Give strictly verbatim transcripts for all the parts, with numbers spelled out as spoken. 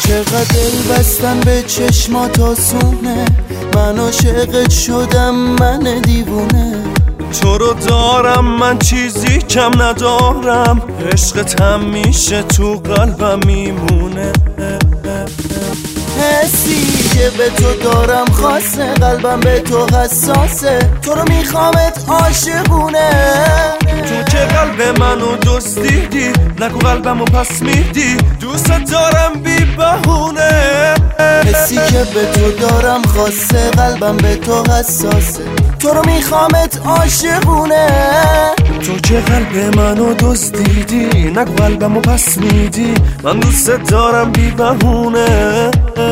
چقدر دل بستن به چشمات آسونه، من عاشقت شدم من دیوونه. تو رو دارم من چیزی کم ندارم، عشقت همیشه تو قلبم میمونه. حسی که به تو دارم خاصه، قلبم به تو حساسه، تو رو میخوامت عاشقونه. تو که قلب منو دزدیدی، نگو قلبمو پس میدی، دوست دارم بی بهونه. حسی که به تو دارم خاصه، قلبم به تو حساسه، تو رو میخوامت عاشقونه. تو که قلب منو دزدیدی، نگو قلبمو پس میدی، من دوست دارم بی بهونه.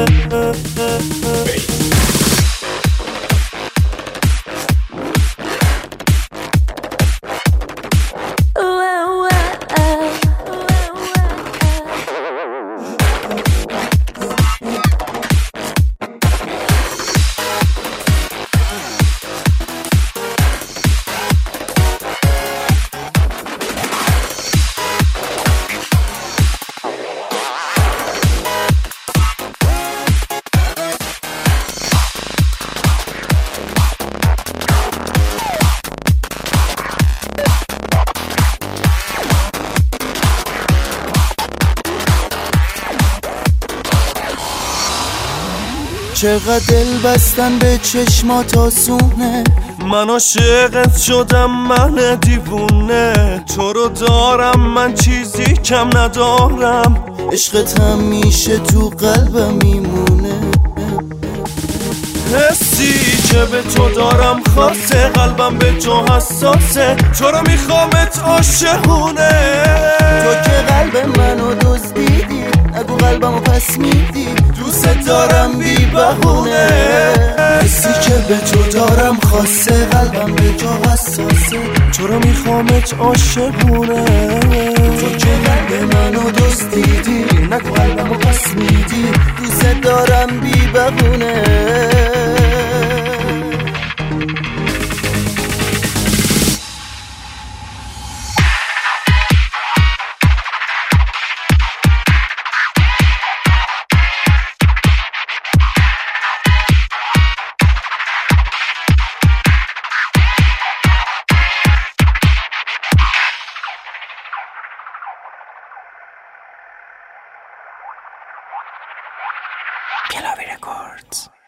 چقدر دل بستن به چشمات آسونه، من عاشقت شدم من دیوونه. تو رو دارم من چیزی کم ندارم، عشقت همیشه تو قلبم میمونه. حسی که به تو دارم خاصه، قلبم به تو حساسه، تو رو میخوامت عاشقونه. تو که قلب منو دزدیدی، نگو قلبمو پس میدی، دوست دارم بی بهونه. حسی که به تو دارم خاصه، قلبم به تو حساسه، تو رو میخوامت عاشقونه. تو که قلب منو دزدیدی، نگو قلبمو پس میدی، دوست دارم بی بهونه. Kelavi Records.